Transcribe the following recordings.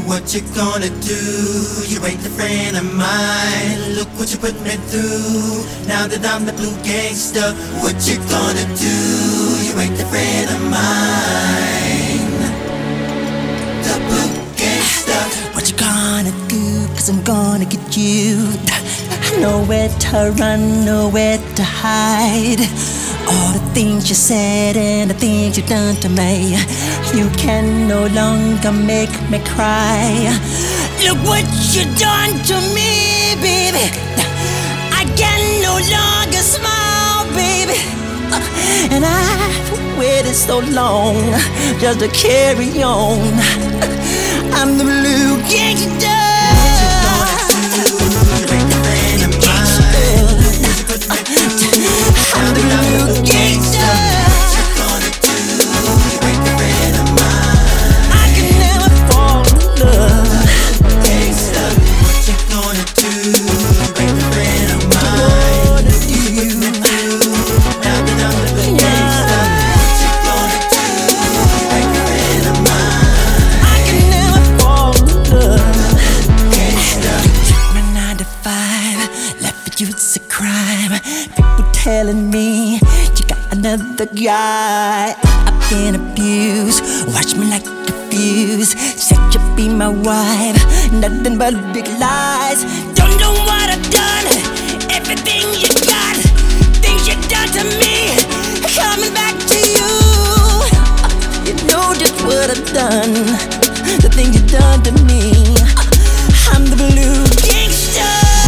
What you gonna do? You ain't a friend of mine. Look what you put me through. Now that I'm the blue gangster, what you gonna do? You ain't a friend of mine. The blue gangster. What you gonna do? 'Cause I'm gonna get you. Nowhere to run, nowhere to hide. All the things you said and the things you done to me, you can no longer make me cry. Look what you done to me, baby. I can no longer smile, baby. And I've waited so long just to carry on. I'm the blue gangster. It's a crime. People telling me you got another guy. I've been abused. Watch me like a fuse. Said you'd be my wife. Nothing but big lies. Don't know what I've done. Everything you got, things you done to me, coming back to you. You know just what I've done. The thing you done to me. I'm the blue gangster.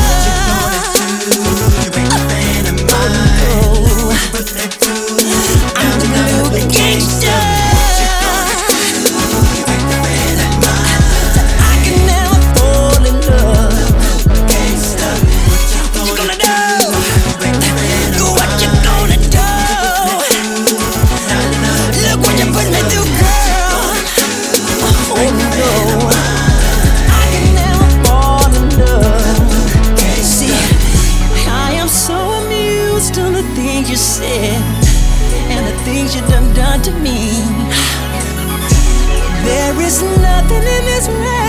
You said and the things you done to me. There is nothing in this world